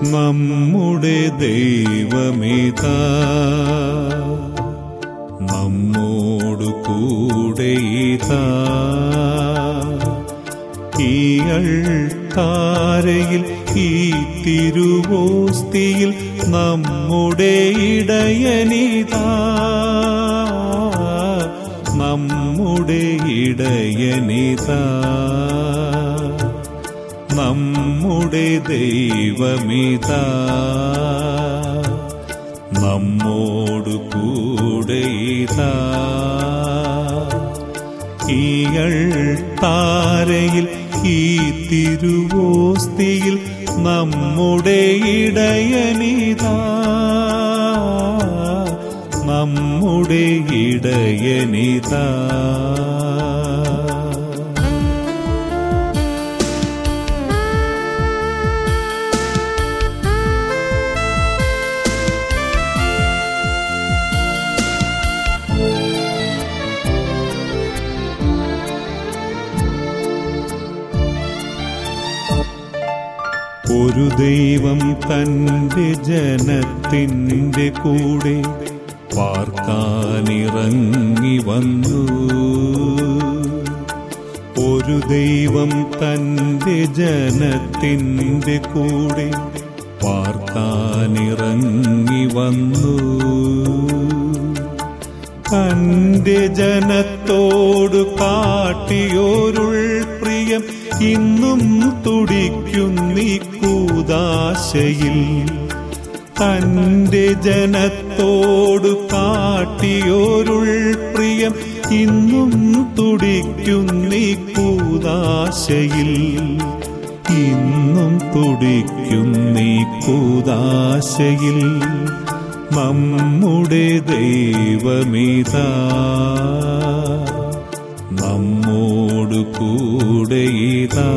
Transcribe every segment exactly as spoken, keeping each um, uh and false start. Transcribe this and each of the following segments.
നമ്മുടെ ദൈവമിതാ നമ്മോടു കൂടെയിതാ. ഈ അൾത്താരയിൽ ഈ തിരുവോസ്തിയിൽ നമ്മുടെ ഇടയനിതാ, നമ്മുടെ ഇടയനിതാ. നമ്മുടെ ദൈവമിതാ നമ്മോടു കൂടെയിതാ. ഈ അൾത്താരയിൽ ഈ തിരുവോസ്തിയിൽ നമ്മുടെ ഇടയനിതാ, നമ്മുടെ ഇടയനിതാ. ഒരു ദൈവം തന്റെ ജനത്തിൻ്റെ കൂടെ പാർക്കാനിറങ്ങി വന്നു. ഒരു ദൈവം തന്റെ ജനത്തിൻ്റെ കൂടെ പാർക്കാനിറങ്ങി വന്നു. തന്റെ ജനത്തോടു കാട്ടിയോരുൾ പ്രിയം ഇന്നും തുടിക്കുന്നീ കൂദാശയിൽ. തന്റെ ജനത്തോടു കാട്ടിയോരുൾ പ്രിയം ഇന്നും തുടിക്കുന്നീ കൂദാശയിൽ, ഇന്നും തുടിക്കുന്നീ കൂദാശയിൽ. നമ്മുടെ ദൈവമിതാ നമ്മോടു കൂടെയിതാ.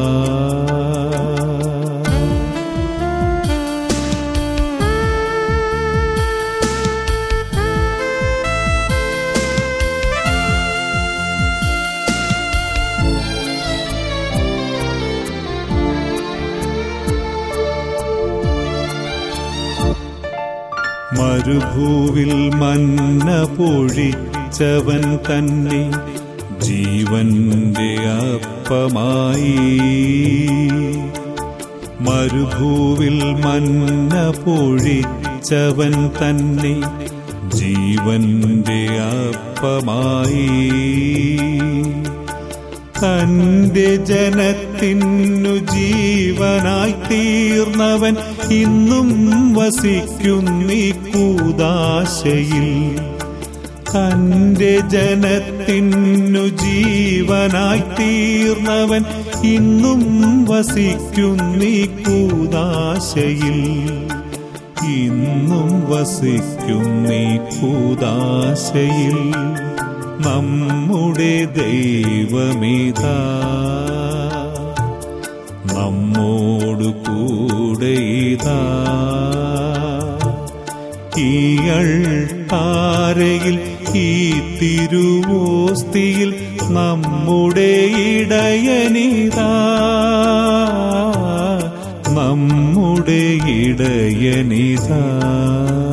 മരുഭൂവിൽ മന്ന പൊഴിച്ചവൻ തന്നെ ജീവന്റെ അപ്പമായി. മരുഭൂവിൽ മന്ന പൊഴിച്ചവൻ തന്നെ ജീവന്റെ അപ്പമായി. തന്റെ ജനത്തിനു ജീവനായി തീർന്നവൻ ഇന്നും വസിക്കുന്നീ കൂദാശയിൽ. തന്റെ ജനത്തിനു ജീവനായി തീർന്നവൻ ഇന്നും വസിക്കുന്നീ കൂദാശയിൽ, ഇന്നും വസിക്കുന്നീ കൂദാശയിൽ. നമ്മുടെ ദൈവമിതാ നമ്മോടു കൂടെയിതാ. ഈ അൾത്താരയിൽ ഈ തിരുവോസ്തിയിൽ നമ്മുടെ ഇടയനിതാ, നമ്മുടെ ഇടയനിതാ.